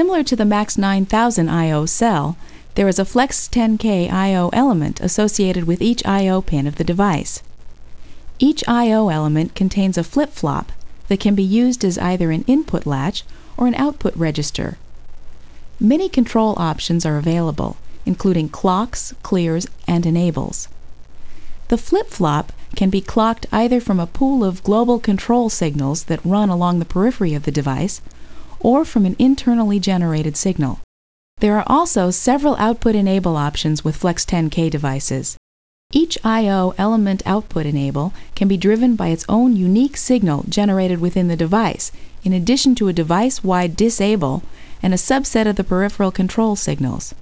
Similar to the MAX 9000 I/O cell, there is a Flex 10K I/O element associated with each I/O pin of the device. Each I/O element contains a flip-flop that can be used as either an input latch or an output register. Many control options are available, including clocks, clears, and enables. The flip-flop can be clocked either from a pool of global control signals that run along the periphery of the device, or from an internally generated signal. There are also several output enable options with Flex 10K devices. Each I/O element output enable can be driven by its own unique signal generated within the device, in addition to a device-wide disable and a subset of the peripheral control signals.